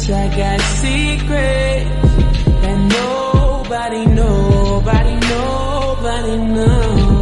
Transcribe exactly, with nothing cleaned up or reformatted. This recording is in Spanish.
'Cause I got secrets that nobody, nobody, nobody knows.